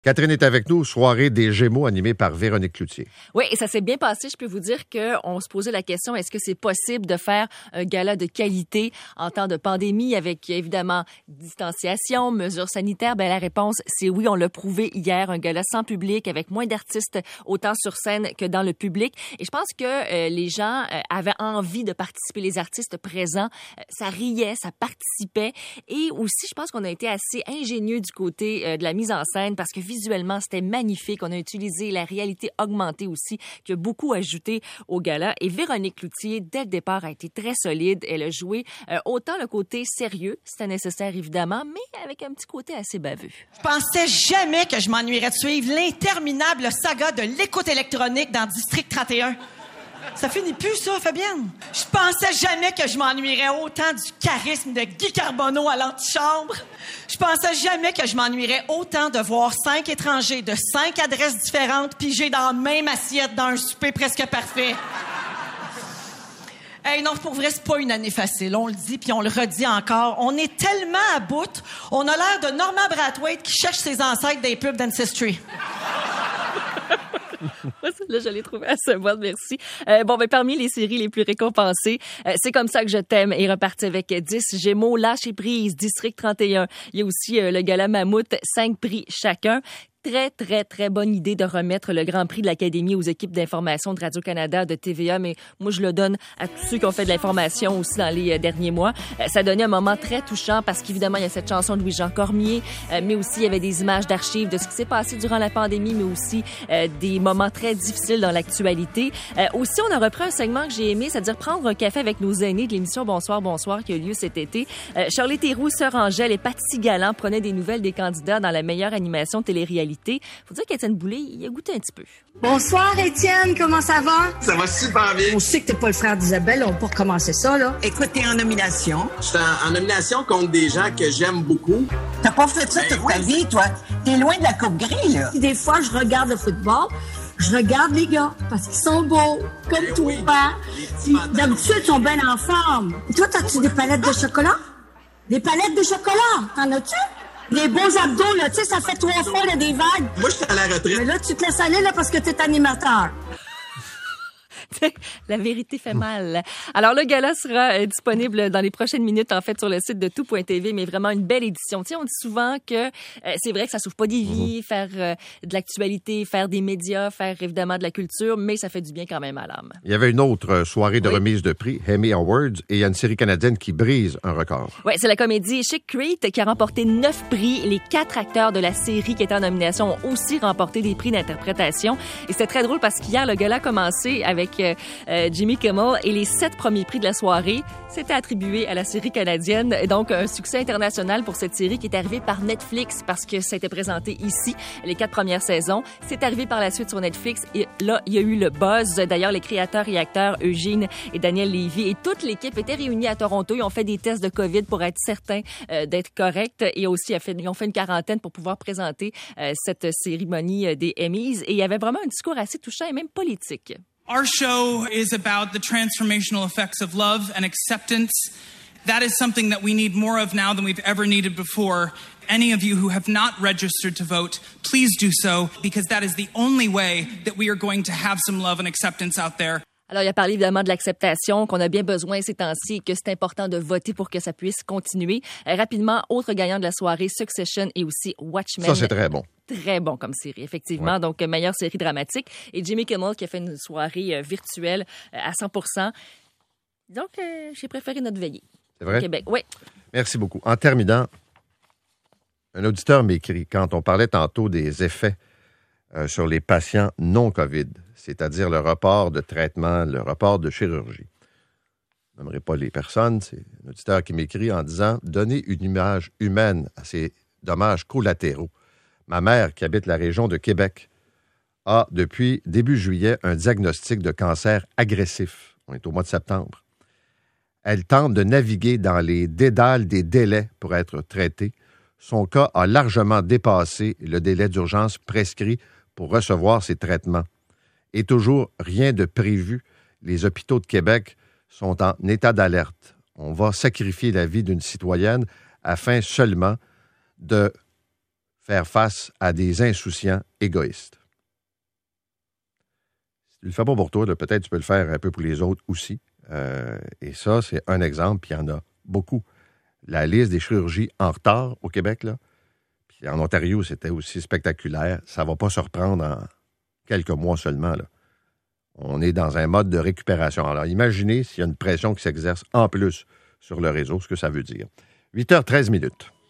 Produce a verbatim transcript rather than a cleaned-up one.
Catherine est avec nous, soirée des Gémeaux animée par Véronique Cloutier. Oui, et ça s'est bien passé. Je peux vous dire qu'on se posait la question, est-ce que c'est possible de faire un gala de qualité en temps de pandémie avec, évidemment, distanciation, mesures sanitaires? Ben, la réponse, c'est oui. On l'a prouvé hier, un gala sans public avec moins d'artistes autant sur scène que dans le public. Et je pense que euh, les gens euh, avaient envie de participer, les artistes présents. Euh, ça riait, ça participait. Et aussi, je pense qu'on a été assez ingénieux du côté euh, de la mise en scène parce que visuellement, c'était magnifique. On a utilisé la réalité augmentée aussi, qui a beaucoup ajouté au gala. Et Véronique Cloutier, dès le départ, a été très solide. Elle a joué euh, autant le côté sérieux, c'était nécessaire évidemment, mais avec un petit côté assez baveux. Je pensais jamais que je m'ennuierais de suivre l'interminable saga de l'écoute électronique dans District trente et un. Ça finit plus, ça, Fabienne. Je pensais jamais que je m'ennuierais autant du charisme de Guy Carbonneau à l'antichambre. Je pensais jamais que je m'ennuierais autant de voir cinq étrangers de cinq adresses différentes pigés dans la même assiette dans un souper presque parfait. Hey, non, pour vrai, c'est pas une année facile. On le dit puis on le redit encore. On est tellement à bout, on a l'air de Norman Brathwaite qui cherche ses ancêtres des pubs d'Ancestry. Là, je l'ai trouvé assez bonne, merci. Euh, bon, ben, parmi les séries les plus récompensées, euh, C'est comme ça que je t'aime est reparti avec dix Gémeaux, Lâcher prise, District trente et un. Il y a aussi euh, le Gala Mammouth, cinq prix chacun. Très, très, très bonne idée de remettre le Grand Prix de l'Académie aux équipes d'information de Radio-Canada, de T V A, mais moi, je le donne à tous ceux qui ont fait de l'information aussi dans les euh, derniers mois. Euh, ça donnait un moment très touchant parce qu'évidemment, il y a cette chanson de Louis-Jean Cormier, euh, mais aussi il y avait des images d'archives de ce qui s'est passé durant la pandémie, mais aussi euh, des moments très difficiles dans l'actualité. Euh, aussi, on a repris un segment que j'ai aimé, c'est-à-dire prendre un café avec nos aînés de l'émission Bonsoir, Bonsoir qui a eu lieu cet été. Euh, Charlie Théroux, Sœur Angèle et Patsy Galland prenaient des nouvelles des candidats dans la meilleure animation télé-réalité. Faut dire qu'Étienne Boulay, il a goûté un petit peu. Bonsoir, Étienne. Comment ça va? Ça va super bien. On sait que t'es pas le frère d'Isabelle. On peut recommencer ça, là. Écoute, t'es en nomination. Je suis en, en nomination contre des gens que j'aime beaucoup. T'as pas fait ça ben toute oui. ta vie, toi. T'es loin de la coupe gris, là. Des fois, je regarde le football. Je regarde les gars parce qu'ils sont beaux, comme ben toi. Oui. D'habitude, ils sont bien en forme. Et toi, t'as-tu des palettes de chocolat? Des palettes de chocolat? T'en as-tu? Les beaux abdos, là, tu sais, ça fait trois fois là, des vagues. Moi, je suis à la retraite. Mais là, tu te laisses aller là, parce que t'es animateur. La vérité fait mal. Alors, le gala sera euh, disponible dans les prochaines minutes, en fait, sur le site de tout point t v, mais vraiment une belle édition. Tu sais, on dit souvent que euh, c'est vrai que ça sauve pas des vies, mm-hmm. faire euh, de l'actualité, faire des médias, faire évidemment de la culture, mais ça fait du bien quand même à l'âme. Il y avait une autre soirée de oui. remise de prix, Emmy Awards, et il y a une série canadienne qui brise un record. Oui, c'est la comédie Chick Creek qui a remporté neuf prix. Les quatre acteurs de la série qui étaient en nomination ont aussi remporté des prix d'interprétation. Et c'était très drôle parce qu'hier, le gala a commencé avec euh, euh, Jimmy Kimmel et les sept premiers prix de la soirée, c'était attribué à la série canadienne. Donc, un succès international pour cette série qui est arrivée par Netflix parce que ça a été présenté ici, les quatre premières saisons. C'est arrivé par la suite sur Netflix et là, il y a eu le buzz. D'ailleurs, les créateurs et acteurs Eugene et Daniel Lévy et toute l'équipe étaient réunis à Toronto. Ils ont fait des tests de COVID pour être certains euh, d'être corrects et aussi ils ont fait une quarantaine pour pouvoir présenter euh, cette cérémonie des Emmys. Et il y avait vraiment un discours assez touchant et même politique. Our show is about the transformational effects of love and acceptance. That is something that we need more of now than we've ever needed before. Any of you who have not registered to vote, please do so, because that is the only way that we are going to have some love and acceptance out there. Alors, il a parlé évidemment de l'acceptation, qu'on a bien besoin ces temps-ci et que c'est important de voter pour que ça puisse continuer. Euh, rapidement, autre gagnant de la soirée, Succession et aussi Watchmen. Ça, c'est très bon. Très bon comme série, effectivement. Ouais. Donc, meilleure série dramatique. Et Jimmy Kimmel qui a fait une soirée euh, virtuelle euh, à cent pour cent. Donc, euh, j'ai préféré notre veillée. C'est vrai? Au Québec, oui. Merci beaucoup. En terminant, un auditeur m'écrit, quand on parlait tantôt des effets euh, sur les patients non-COVID, c'est-à-dire le report de traitement, le report de chirurgie. Je n'aimerais pas les personnes, c'est un auditeur qui m'écrit en disant « Donner une image humaine à ces dommages collatéraux. Ma mère, qui habite la région de Québec, a depuis début juillet un diagnostic de cancer agressif. On est au mois de septembre. Elle tente de naviguer dans les dédales des délais pour être traitée. Son cas a largement dépassé le délai d'urgence prescrit pour recevoir ces traitements. Et toujours rien de prévu. Les hôpitaux de Québec sont en état d'alerte. On va sacrifier la vie d'une citoyenne afin seulement de faire face à des insouciants égoïstes. Si tu ne le fais pas pour toi, là, peut-être tu peux le faire un peu pour les autres aussi. Euh, et ça, c'est un exemple, puis il y en a beaucoup. La liste des chirurgies en retard au Québec, là, puis en Ontario, c'était aussi spectaculaire. Ça ne va pas se reprendre en quelques mois seulement, là. On est dans un mode de récupération. Alors, imaginez s'il y a une pression qui s'exerce en plus sur le réseau, ce que ça veut dire. huit heures treize minutes.